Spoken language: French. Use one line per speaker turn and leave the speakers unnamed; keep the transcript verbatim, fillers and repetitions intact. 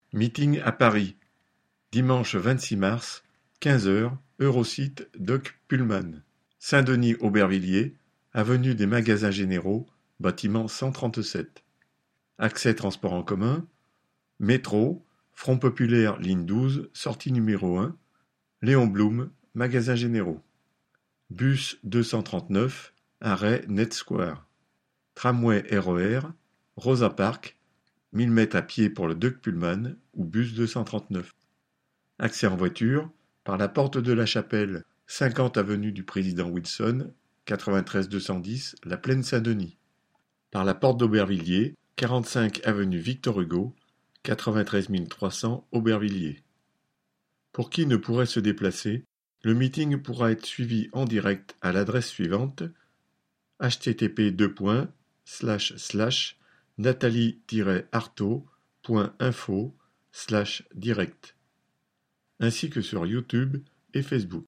Meeting à Paris, dimanche vingt-six mars, quinze heures, Eurosite Doc Pullman, Saint-Denis-Aubervilliers, avenue des Magasins Généraux, bâtiment cent trente-sept. Accès transport en commun, métro, Front Populaire ligne douze, sortie numéro un, Léon Blum, Magasins Généraux. Bus deux cent trente-neuf, arrêt Net Square. Tramway R E R, Rosa Parks, mille mètres à pied pour le Doc Pullman ou bus deux cent trente-neuf. Accès en voiture, par la porte de la Chapelle, cinquante avenue du Président Wilson, quatre-vingt-treize deux cent dix, La Plaine-Saint-Denis. Par la porte d'Aubervilliers, quarante-cinq avenue Victor Hugo, quatre-vingt-treize mille trois cents Aubervilliers. Pour qui ne pourrait se déplacer, le meeting pourra être suivi en direct à l'adresse suivante: h t t p deux points slash slash nathalie tiret arthaud point info slash direct, ainsi que sur YouTube et Facebook.